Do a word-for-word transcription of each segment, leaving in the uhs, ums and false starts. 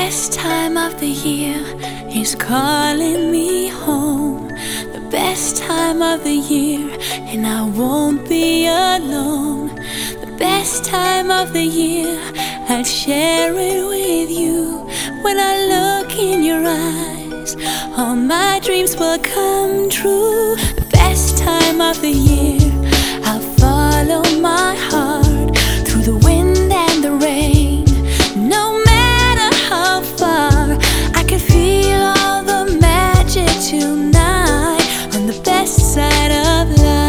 best time of the year is calling me home. The best time of the year, and I won't be alone. The best time of the year, I'll share it with you. When I look in your eyes, all my dreams will come true. The best time of the year, I'll follow my heart through the wind and the rain. No matter how far, I can feel all the magic tonight on the best side of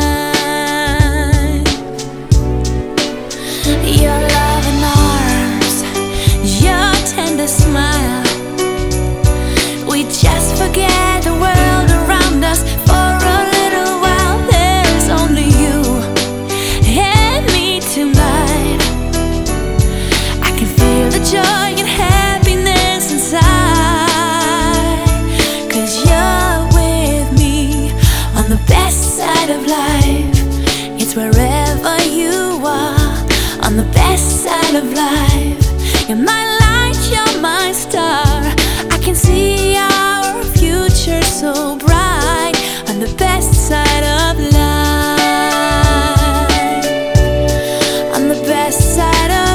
life. Your loving arms, your tender smile, we just forget the world around us for a little while. There's only you and me tonight. I can feel the joy and happiness inside, 'cause you're with me on the best side of life. It's wherever you are on the best side of life. You're my light, you're my star. I can see our future so bright on the best side of life. On the best side of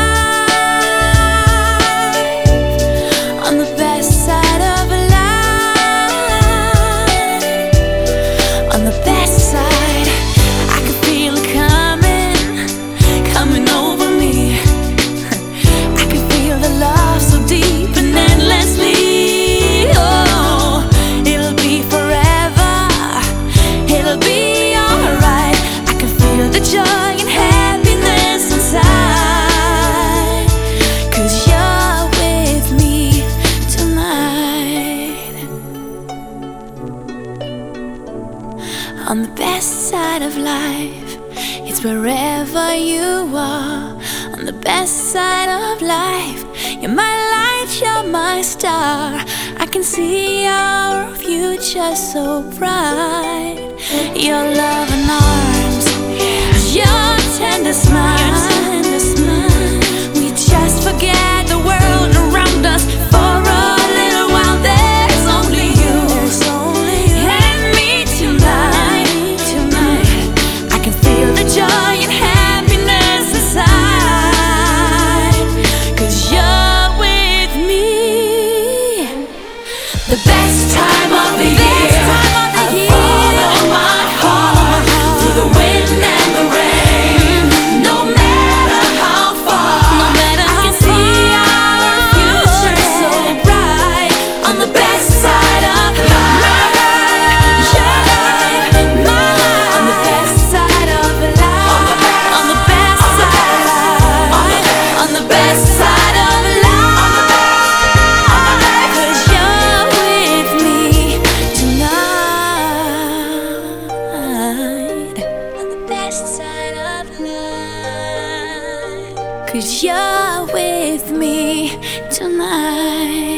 life. On the best side of life. On the best side, I can feel it coming, coming over me. I can feel the love so deep and endlessly. Oh, it'll be forever, it'll be alright. I can feel the joy and happiness inside, 'cause you're with me tonight. On the best side of life, it's wherever you are. On the best side of life, you're my light, you're my star. I can see our future so bright. Your loving arms, your tender smile, we just forget the world around us for a little while. There's only you and me tonight. I can feel the joy and happiness inside, 'cause you're with me. The best time of the year, I'll follow my heart through the wind and the rain. No matter how far, I can see our future so bright on the best side of life. Your life, my life, on the best side of life. On the best side, on the best side of life. 'Cause you're with me tonight on the best side of life. 'Cause you're with me tonight.